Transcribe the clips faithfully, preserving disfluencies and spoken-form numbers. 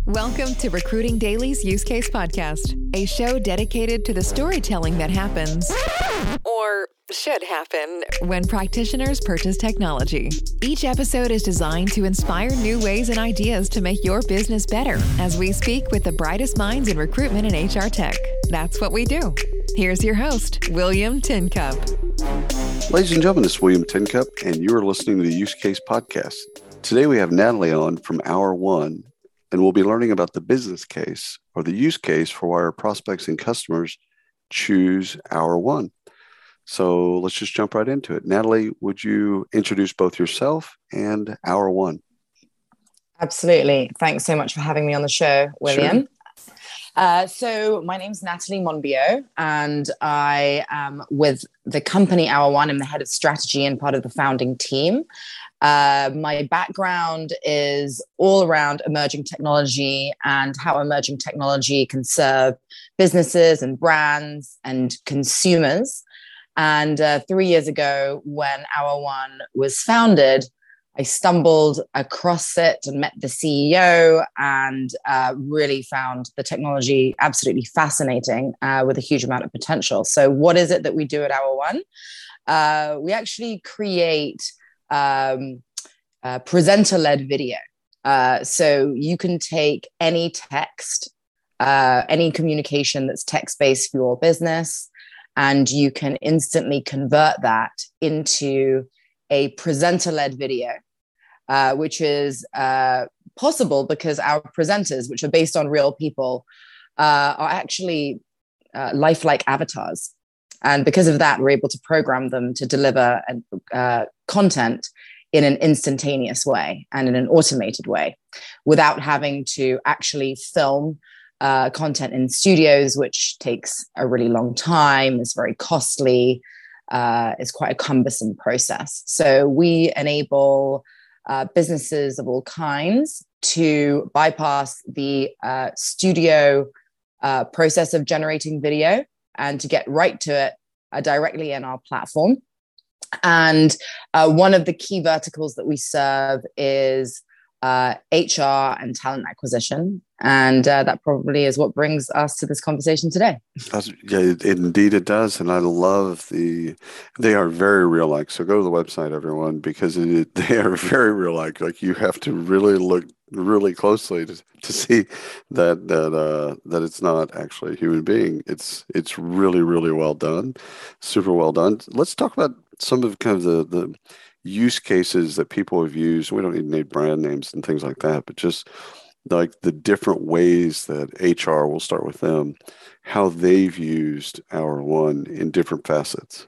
Welcome to Recruiting Daily's Use Case Podcast, a show dedicated to the storytelling that happens, or should happen, when practitioners purchase technology. Each episode is designed to inspire new ways and ideas to make your business better as we speak with the brightest minds in recruitment and H R tech. That's what we do. Here's your host, William Tincup. Ladies and gentlemen, this is William Tincup, and you are listening to the Use Case Podcast. Today we have Natalie on from Hour One, and we'll be learning about the business case or the use case for why our prospects and customers choose Hour One. So let's just jump right into it. Natalie, would you introduce both yourself and Hour One? Absolutely. Thanks so much for having me on the show, William. Sure. Uh, so my name's Natalie Monbiot, and I am with the company Hour One. I'm the head of strategy and part of the founding team. Uh, my background is all around emerging technology and how emerging technology can serve businesses and brands and consumers. And uh, three years ago, when Hour One was founded, I stumbled across it and met the C E O and uh, really found the technology absolutely fascinating uh, with a huge amount of potential. So what is it that we do at Hour One? Uh, we actually create um, uh, presenter-led video. Uh, so you can take any text, uh, any communication that's text-based for your business, and you can instantly convert that into a presenter-led video, uh, which is uh, possible because our presenters, which are based on real people, uh, are actually uh, lifelike avatars. And because of that, we're able to program them to deliver uh, content in an instantaneous way and in an automated way without having to actually film uh, content in studios, which takes a really long time, is very costly, uh, is quite a cumbersome process. So we enable uh, businesses of all kinds to bypass the uh, studio uh, process of generating video and to get right to it uh, directly in our platform. And uh, one of the key verticals that we serve is uh, H R and talent acquisition. And uh, that probably is what brings us to this conversation today. That's, yeah, it, indeed it does. And I love the, they are very real-like. So go to the website, everyone, because it, they are very real-like. Like you have to really look really closely to, to see that that uh, that it's not actually a human being. It's it's really, really well done, super well done. Let's talk about some of kind of the, the use cases that people have used. We don't need to name brand names and things like that, but just like the different ways that H R, we'll start with them, how they've used Hour One in different facets.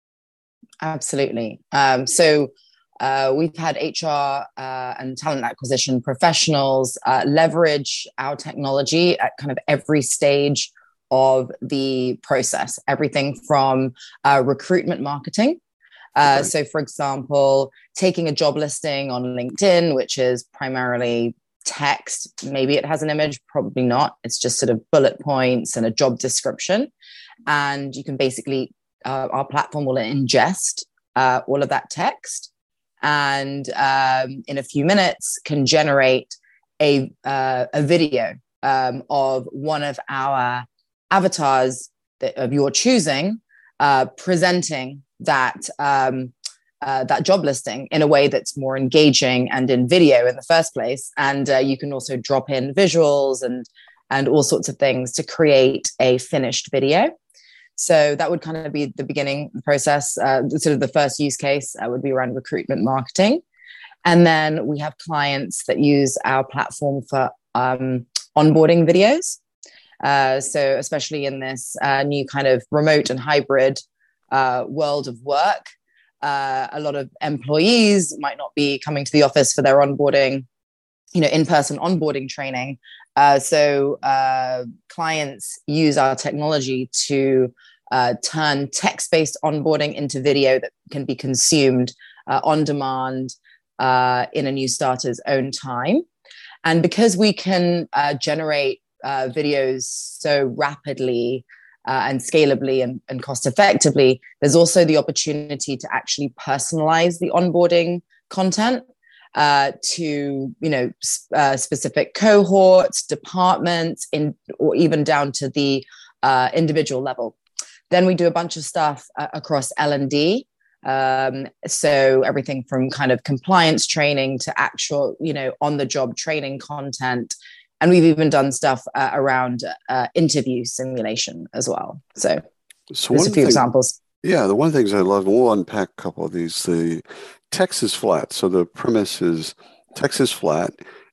Absolutely. Um, so uh, we've had H R uh, and talent acquisition professionals uh, leverage our technology at kind of every stage of the process, everything from uh, recruitment marketing. Uh, okay. So, for example, taking a job listing on LinkedIn, which is primarily text, maybe it has an image, probably not. It's just sort of bullet points and a job description. And you can basically, uh, our platform will ingest uh, all of that text and um, in a few minutes can generate a, uh, a video um, of one of our avatars that, of your choosing, uh, presenting that um, Uh, that job listing in a way that's more engaging and in video in the first place. And uh, you can also drop in visuals and and all sorts of things to create a finished video. So that would kind of be the beginning process. Uh, sort of the first use case uh, would be around recruitment marketing. And then we have clients that use our platform for um, onboarding videos. Uh, so especially in this uh, new kind of remote and hybrid uh, world of work, Uh, a lot of employees might not be coming to the office for their onboarding, you know, in-person onboarding training. Uh, so uh, clients use our technology to uh, turn text-based onboarding into video that can be consumed uh, on demand uh, in a new starter's own time. And because we can uh, generate uh, videos so rapidly Uh, and scalably and, and cost effectively, there's also the opportunity to actually personalize the onboarding content uh, to, you know, uh, specific cohorts, departments, in, or even down to the uh, individual level. Then we do a bunch of stuff uh, across L and D. Um, so everything from kind of compliance training to actual, you know, on the job training content. And we've even done stuff uh, around uh, interview simulation as well. So, so there's a few thing, examples. Yeah, the one of the things I love, we'll unpack a couple of these. The text is flat. So the premise is text is flat,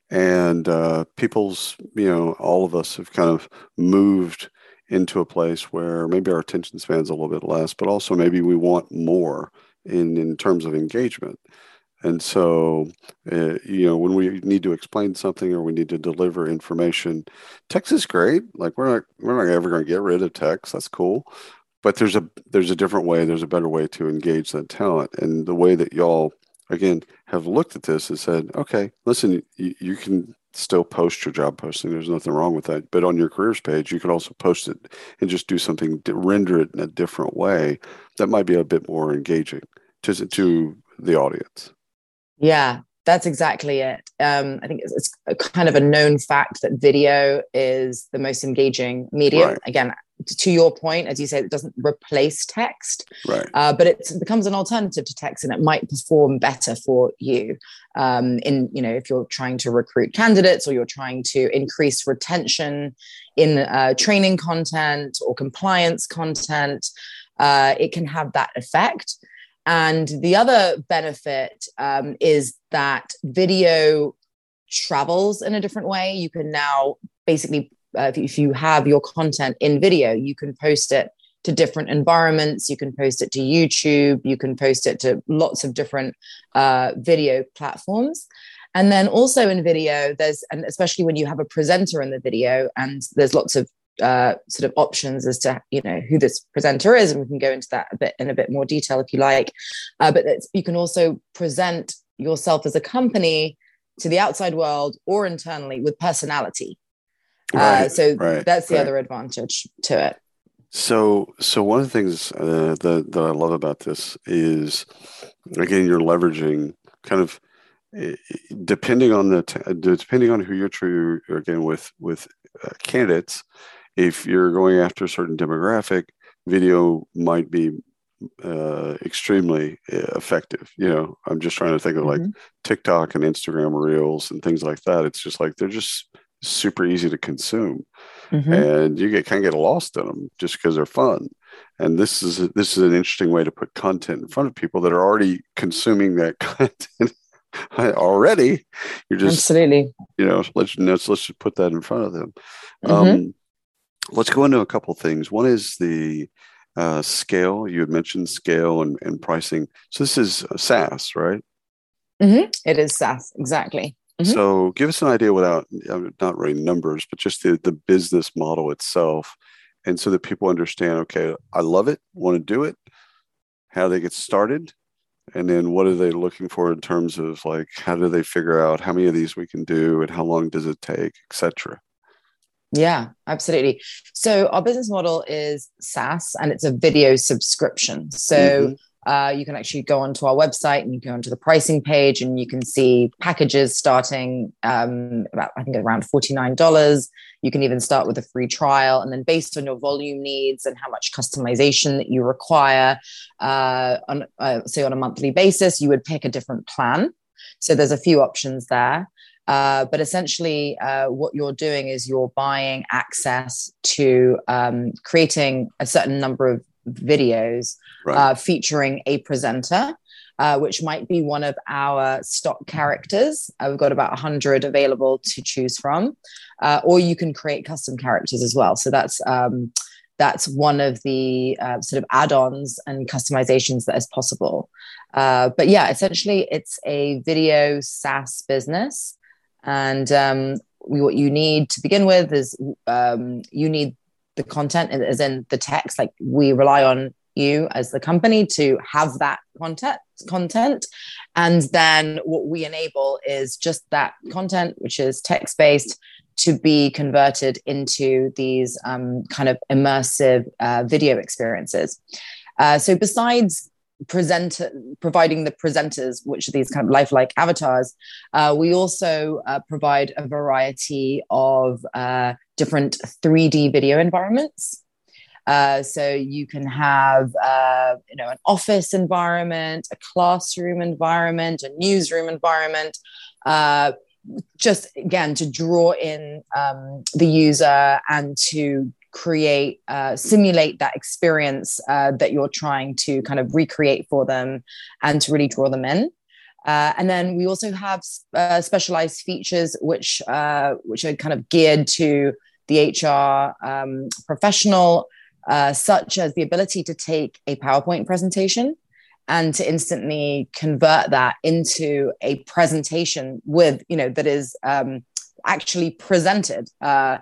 and uh, people's, you know, all of us have kind of moved into a place where maybe our attention span's a little bit less, but also maybe we want more in, in terms of engagement. And so, uh, you know, when we need to explain something or we need to deliver information, text is great. Like we're not, we're not ever going to get rid of text. That's cool. But there's a, there's a different way. There's a better way to engage that talent. And the way that y'all, again, have looked at this and said, okay, listen, you, you can still post your job posting. There's nothing wrong with that. But on your careers page, you can also post it and just do something, to render it in a different way that might be a bit more engaging to, to the audience. Yeah, that's exactly it. Um, I think it's, it's a kind of a known fact that video is the most engaging medium. Right. Again, to your point, as you say, it doesn't replace text, right? Uh, but it becomes an alternative to text, and it might perform better for you. Um, in you know, if you're trying to recruit candidates or you're trying to increase retention in uh, training content or compliance content, uh, it can have that effect. And the other benefit um, is that video travels in a different way. You can now basically, uh, if, if you have your content in video, you can post it to different environments. You can post it to YouTube. You can post it to lots of different uh, video platforms. And then also in video, there's, and especially when you have a presenter in the video, and there's lots of uh, sort of options as to, you know, who this presenter is. And we can go into that a bit in a bit more detail if you like. Uh, but it's, you can also present yourself as a company to the outside world or internally with personality. Right, uh, so right, that's the right. other advantage to it. So, so one of the things uh, that, that I love about this is, again, you're leveraging kind of, depending on the, t- depending on who you're true, again, with, with uh, candidates. If you're going after a certain demographic, video might be uh, extremely effective. You know, I'm just trying to think of mm-hmm. like TikTok and Instagram Reels and things like that. It's just like, they're just super easy to consume, mm-hmm. and you get kind of get lost in them just because they're fun. And this is, this is an interesting way to put content in front of people that are already consuming that content already. You're just, absolutely, you know, let's, let's, let's just put that in front of them. Mm-hmm. Um, let's go into a couple of things. One is the uh, scale. You had mentioned scale and, and pricing. So this is SaaS, right? Mm-hmm. It is SaaS, exactly. Mm-hmm. So give us an idea without, not really numbers, but just the, the business model itself. And so that people understand, okay, I love it, want to do it, how do they get started? And then what are they looking for in terms of like, how do they figure out how many of these we can do and how long does it take, et cetera? Yeah, absolutely. So our business model is SaaS, and it's a video subscription. So mm-hmm. uh, you can actually go onto our website and you go onto the pricing page and you can see packages starting um, about, I think, around forty-nine dollars. You can even start with a free trial. And then based on your volume needs and how much customization that you require, uh, on, uh, say on a monthly basis, you would pick a different plan. So there's a few options there. Uh, but essentially, uh, what you're doing is you're buying access to um, creating a certain number of videos right. uh, featuring a presenter, uh, which might be one of our stock characters. Uh, we've got about one hundred available to choose from, uh, or you can create custom characters as well. So that's um, that's one of the uh, sort of add-ons and customizations that is possible. Uh, but yeah, essentially, it's a video SaaS business. And um, we, what you need to begin with is um, you need the content, as in the text. Like, we rely on you as the company to have that content. Content, and then what we enable is just that content, which is text-based, to be converted into these um, kind of immersive uh, video experiences. Uh, so, besides present providing the presenters, which are these kind of lifelike avatars, uh, we also uh, provide a variety of uh, different three D video environments. Uh, so you can have, uh, you know, an office environment, a classroom environment, a newsroom environment, uh, just again to draw in um, the user and to create, uh, simulate that experience uh, that you're trying to kind of recreate for them, and to really draw them in. Uh, and then we also have uh, specialized features which uh, which are kind of geared to the H R um, professional. Uh, such as the ability to take a PowerPoint presentation and to instantly convert that into a presentation with, you know, that is um, actually presented uh,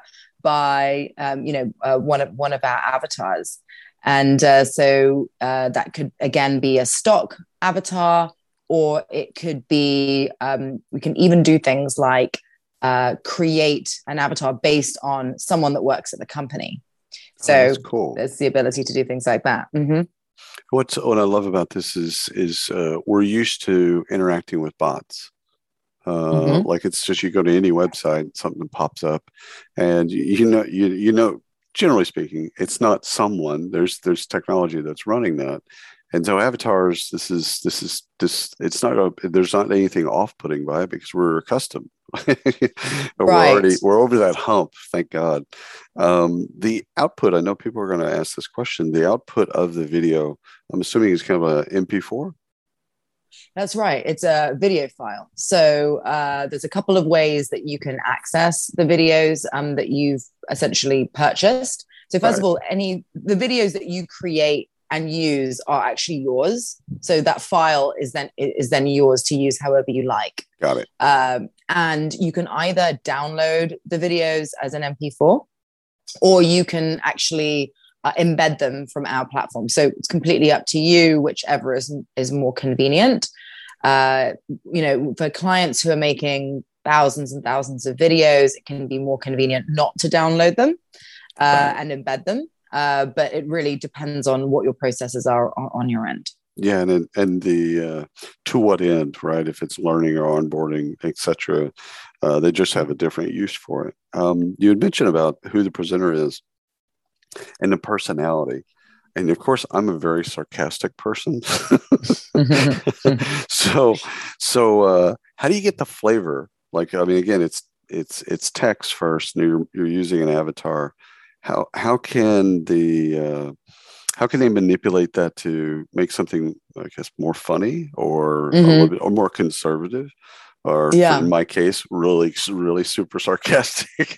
by, um, you know, uh, one of one of our avatars. And uh, so uh, that could, again, be a stock avatar, or it could be, um, we can even do things like uh, create an avatar based on someone that works at the company. So oh, that's cool. There's the ability to do things like that. Mm-hmm. What's what I love about this is is uh, we're used to interacting with bots. Uh, mm-hmm. Like it's just you go to any website, something pops up, and you, you know you you know generally speaking, it's not someone. There's there's technology that's running that, and so avatars. This is this is this. It's not a. There's not anything off-putting by it because we're accustomed. we're right. already we're over that hump, thank God. Um, the output, I know people are going to ask this question. The output of the video, I'm assuming, is kind of a M P four. That's right. It's a video file. So uh, there's a couple of ways that you can access the videos um, that you've essentially purchased. So first right. of all, any the videos that you create and use are actually yours. So that file is then is then yours to use however you like. Got it. Um, and you can either download the videos as an M P four, or you can actually uh, embed them from our platform. So it's completely up to you, whichever is is more convenient. Uh, you know, for clients who are making thousands and thousands of videos, it can be more convenient not to download them uh, right. and embed them. Uh, but it really depends on what your processes are on, on your end. Yeah, and and the uh, to what end, right? If it's learning or onboarding, et cetera, uh, they just have a different use for it. Um, you had mentioned about who the presenter is and the personality. And of course, I'm a very sarcastic person. so, so uh, how do you get the flavor? Like, I mean, again, it's it's it's text first, and you're you're using an avatar. How how can the uh, how can they manipulate that to make something, I guess, more funny or mm-hmm. a little bit or more conservative, or yeah. in my case, really really super sarcastic?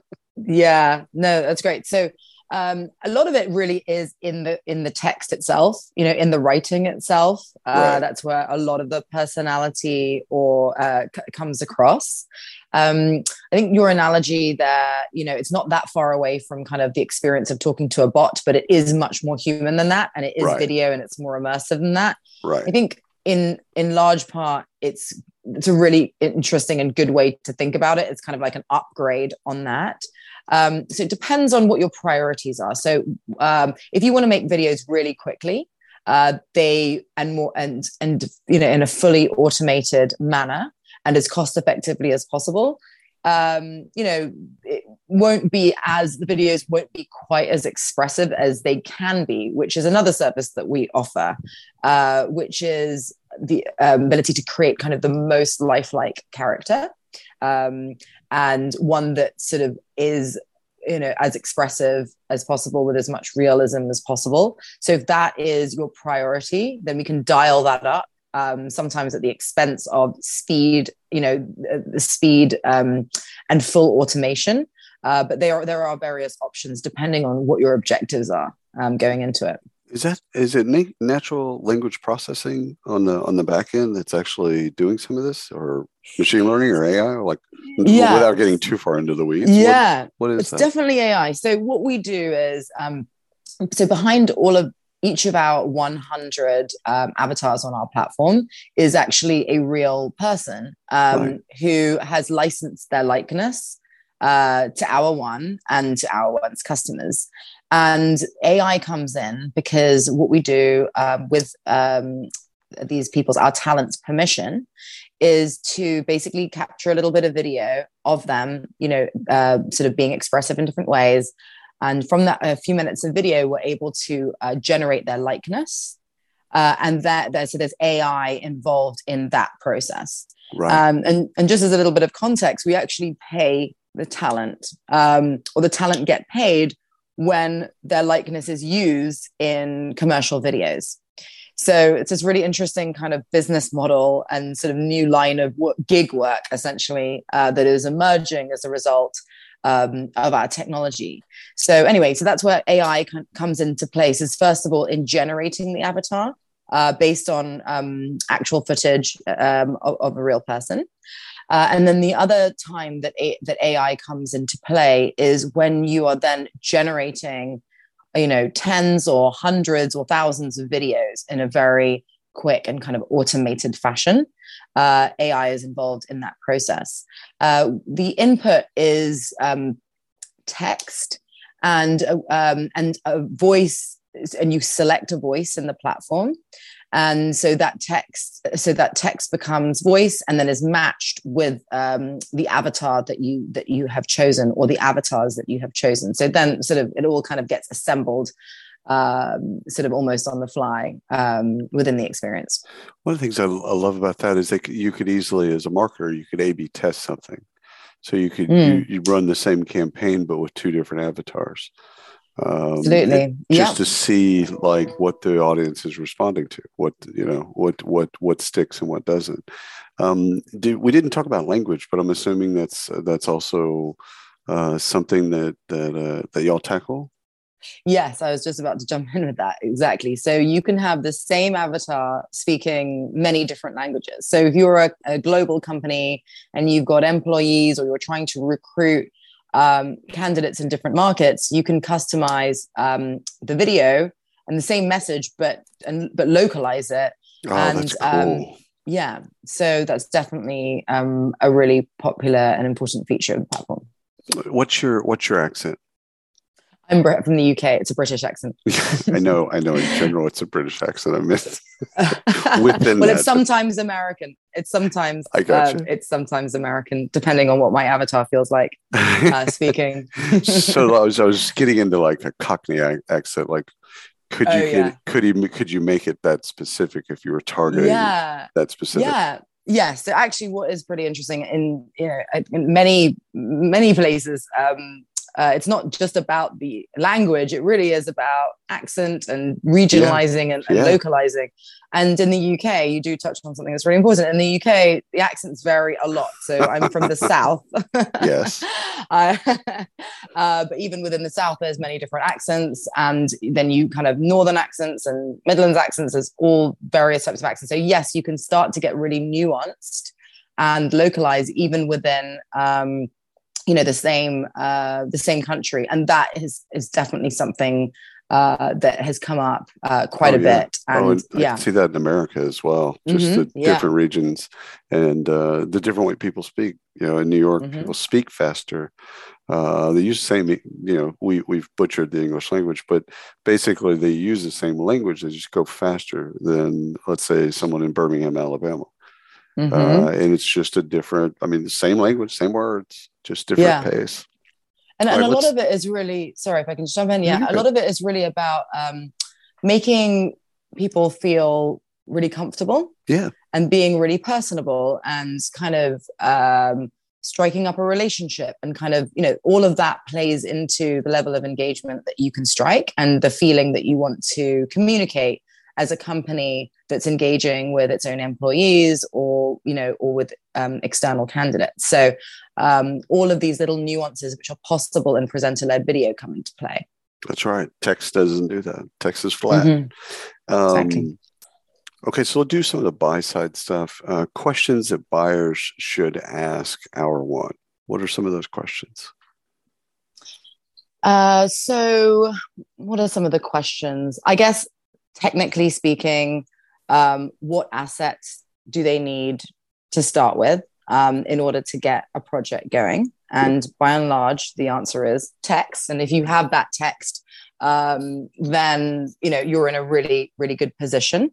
Yeah, no, that's great. So um, a lot of it really is in the in the text itself, you know, in the writing itself. Uh, right. That's where a lot of the personality or uh, c- comes across. Um, I think your analogy there, you know, it's not that far away from kind of the experience of talking to a bot, but it is much more human than that. And it is right. video and it's more immersive than that. Right. I think in, in large part, it's, it's a really interesting and good way to think about it. It's kind of like an upgrade on that. Um, so it depends on what your priorities are. So um, if you want to make videos really quickly, uh, they, and more, and, and, you know, in a fully automated manner, and as cost effectively as possible, um, you know, it won't be as, the videos won't be quite as expressive as they can be, which is another service that we offer, uh, which is the um, ability to create kind of the most lifelike character, um, and one that sort of is, you know, as expressive as possible with as much realism as possible. So if that is your priority, then we can dial that up. Um, sometimes at the expense of speed, you know, the speed um, and full automation. Uh, but there are there are various options depending on what your objectives are um, going into it. Is that is it na- natural language processing on the on the back end that's actually doing some of this, or machine learning or A I, or like yeah. without getting too far into the weeds? Yeah, what, what is it's that? Definitely A I. So what we do is um, so behind all of each of our one hundred um, avatars on our platform is actually a real person um, right. who has licensed their likeness uh, to our one and to our one's customers. And A I comes in because what we do um, with um, these people's, our talents' permission, is to basically capture a little bit of video of them, you know, uh, sort of being expressive in different ways. And from that, a few minutes of video, we're able to uh, generate their likeness. Uh, and that, that, so there's A I involved in that process. Right. Um, and, and just as a little bit of context, we actually pay the talent, um, or the talent get paid when their likeness is used in commercial videos. So it's this really interesting kind of business model and sort of new line of work, gig work, essentially, uh, that is emerging as a result um, of our technology. So anyway, so that's where A I c- comes into place, is first of all in generating the avatar uh, based on um, actual footage um, of, of a real person. Uh, and then the other time that a- that A I comes into play is when you are then generating, you know, tens or hundreds or thousands of videos in a very quick and kind of automated fashion. Uh, A I is involved in that process. Uh, the input is um, text and uh, um, and a voice, and you select a voice in the platform. And so that text, so that text becomes voice, and then is matched with um, the avatar that you that you have chosen, or the avatars that you have chosen. So then, sort of, it all kind of gets assembled, um, sort of almost on the fly um, within the experience. One of the things I, I love about that is that you could easily, as a marketer, you could A B test something. So you could mm. you, you run the same campaign, but with two different avatars. Um, Absolutely, just yeah. to see like what the audience is responding to, what you know, what what what sticks and what doesn't. Um, do, we didn't talk about language, but I'm assuming that's that's also uh, something that that uh, that y'all tackle. Yes, I was just about to jump in with that. Exactly. So you can have the same avatar speaking many different languages. So if you're a, a global company and you've got employees, or you're trying to recruit Um, candidates in different markets, you can customize um, the video and the same message, but and but localize it. Oh, and that's cool. um, yeah, so that's definitely um, a really popular and important feature of the platform. What's your what's your accent? I'm Brit from the U K. It's a British accent. I know, I know. In general, it's a British accent. I missed within well, that. It's sometimes American. It's sometimes I got um, you. It's sometimes American, depending on what my avatar feels like uh, speaking. So I was I was getting into like a Cockney accent. Like, could you oh, yeah. get, could you could you make it that specific if you were targeting yeah. that specific? Yeah. Yes. So actually, what is pretty interesting in you know in many many places. Um, Uh, it's not just about the language. It really is about accent and regionalizing yeah. and, and yeah. localizing. And in the U K, you do touch on something that's really important. In the U K, the accents vary a lot. So I'm from the South. Yes. uh, uh, but even within the South, there's many different accents. And then you kind of Northern accents and Midlands accents. There's all various types of accents. So yes, you can start to get really nuanced and localized even within um, you know, the same, uh, the same country. And that is, is definitely something uh, that has come up uh, quite oh, a yeah. bit. And, oh, and yeah. I can see that in America as well. Just mm-hmm. the yeah. different regions and uh, the different way people speak. You know, in New York, mm-hmm. people speak faster. Uh, they use the same, you know, we, we've butchered the English language, but basically they use the same language. They just go faster than, let's say, someone in Birmingham, Alabama. Mm-hmm. Uh, and it's just a different, I mean, the same language, same words, just different yeah. pace. And, and right, a lot of it is really, sorry if I can just jump in. Yeah, yeah a lot of it is really about um, making people feel really comfortable. Yeah. And being really personable and kind of um, striking up a relationship, and kind of, you know, all of that plays into the level of engagement that you can strike and the feeling that you want to communicate as a company that's engaging with its own employees, or, you know, or with um, external candidates. So um, all of these little nuances which are possible in presenter-led video come into play. That's right. Text doesn't do that. Text is flat. Mm-hmm. Um, exactly. Okay, so we'll do some of the buy-side stuff. Uh, questions that buyers should ask Hour One. What are some of those questions? Uh, so what are some of the questions? I guess, technically speaking, um, what assets do they need to start with um, in order to get a project going? And by and large, the answer is text. And if you have that text um, then, you know, you're in a really, really good position.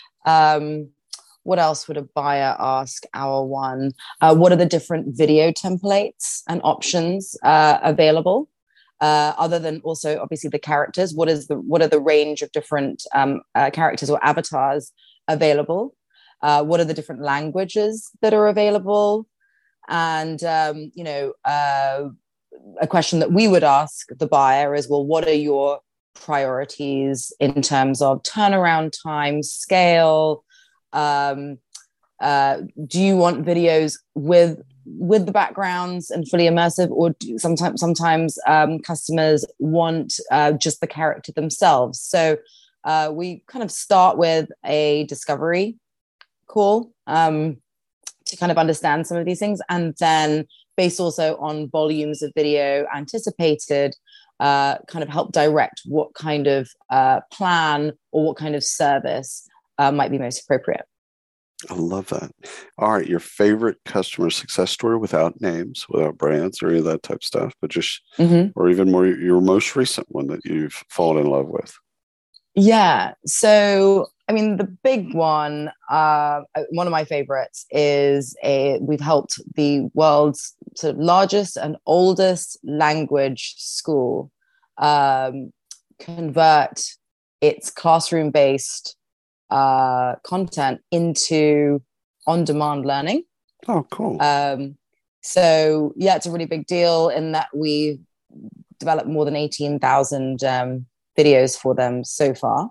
Um, what else would a buyer ask Hour One? Uh, what are the different video templates and options uh, available? Uh, other than also obviously the characters, what is the what are the range of different um, uh, characters or avatars available? Uh, what are the different languages that are available? And um, you know, uh, a question that we would ask the buyer is, well, what are your priorities in terms of turnaround time, scale? Um, uh, do you want videos with with the backgrounds and fully immersive, or do, sometimes sometimes um, customers want uh, just the character themselves? So uh, we kind of start with a discovery call um, to kind of understand some of these things, and then based also on volumes of video anticipated, uh, kind of help direct what kind of uh, plan or what kind of service uh, might be most appropriate. I love that. All right. Your favorite customer success story without names, without brands or any of that type of stuff, but just, mm-hmm. or even more, your most recent one that you've fallen in love with. Yeah. So, I mean, the big one, uh, one of my favorites is a, we've helped the world's sort of largest and oldest language school um, convert its classroom-based uh, content into on-demand learning. Oh, cool. Um, so, yeah, it's a really big deal in that we developed more than eighteen thousand um, videos for them so far,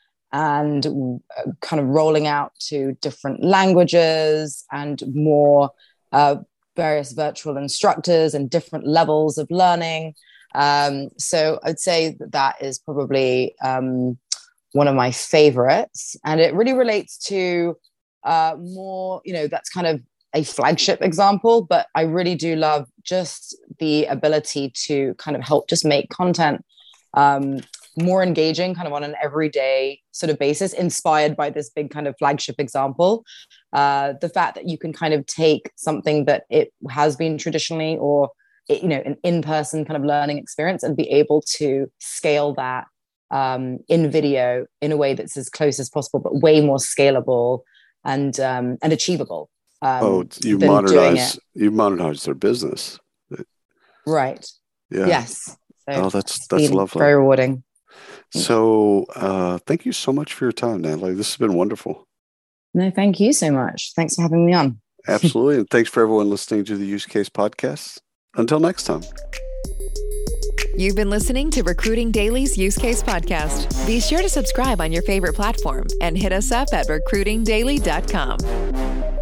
and uh, kind of rolling out to different languages and more uh, various virtual instructors and different levels of learning. Um, so I'd say that, that is probably um, one of my favorites. And it really relates to uh, more, you know, that's kind of a flagship example, but I really do love just the ability to kind of help just make content um, more engaging, kind of on an everyday sort of basis, inspired by this big kind of flagship example. Uh, the fact that you can kind of take something that it has been traditionally, or it, you know, an in-person kind of learning experience, and be able to scale that um, in video in a way that's as close as possible, but way more scalable and um, and achievable. Um, oh, you modernize you modernize their business, right? Yeah. Yes. So oh, that's that's lovely. Very rewarding. So, uh, thank you so much for your time, Natalie. This has been wonderful. No, thank you so much. Thanks for having me on. Absolutely, and thanks for everyone listening to the Use Case Podcast. Until next time. You've been listening to Recruiting Daily's Use Case Podcast. Be sure to subscribe on your favorite platform and hit us up at recruiting daily dot com.